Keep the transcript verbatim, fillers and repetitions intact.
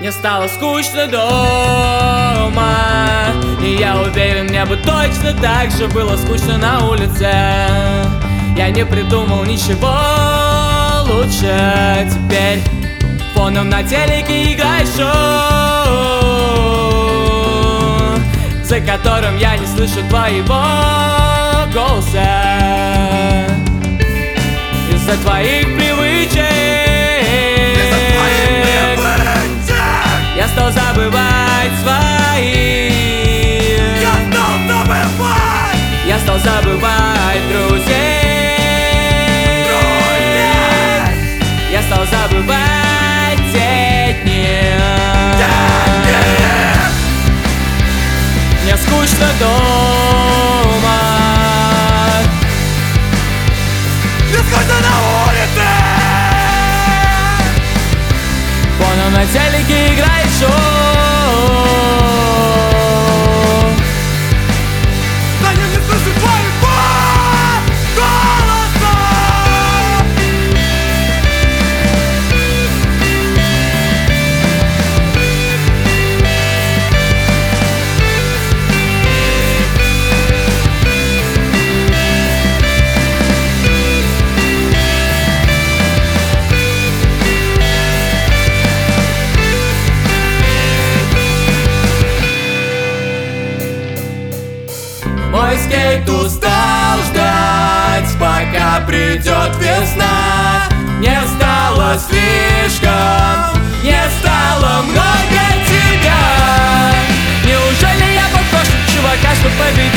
Мне стало скучно дома, и я уверен, мне бы точно так же было скучно на улице. Я не придумал ничего лучше. Теперь фоном на телеке играет шоу, за которым я не слышу твоего голоса. Из-за твоих привычек я стал забывать свои. Я стал забывать. Я стал забывать друзей. Друзей. Я стал забывать те дни. Мне скучно дома. Мне скучно на улице. Фоном на телеке играет шоу, за ним не слышу твоего голоса. мой скейт устал ждать, пока придет весна. Мне стало слишком, не стало много тебя. Неужели я похож на чувака, что победил?